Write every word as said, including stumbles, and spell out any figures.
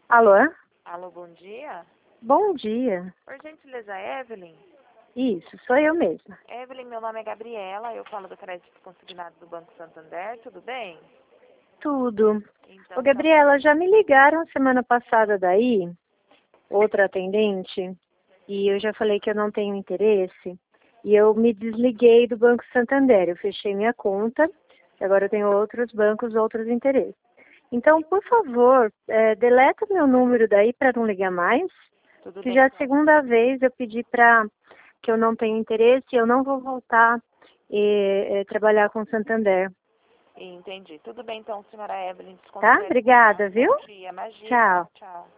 Alô? Alô, bom dia. Bom dia. Por gentileza, Evelyn? Isso, sou eu mesma. Evelyn, meu nome é Gabriela, eu falo do crédito consignado do Banco Santander, tudo bem? Tudo. Então, Ô, Gabriela, já me ligaram semana passada daí, outra atendente, e eu já falei que eu não tenho interesse, e eu me desliguei do Banco Santander. Eu fechei minha conta, e agora eu tenho outros bancos, outros interesses. Então, por favor, é, deleta meu número daí para não ligar mais, tudo que bem já é a então. segunda vez eu pedi para que eu não tenho interesse e eu não vou voltar e, e, trabalhar com Santander. Entendi. Tudo bem então, senhora Evelyn. Tá? Desconsidere. Obrigada, viu? Bom dia, imagina. Tchau. Tchau.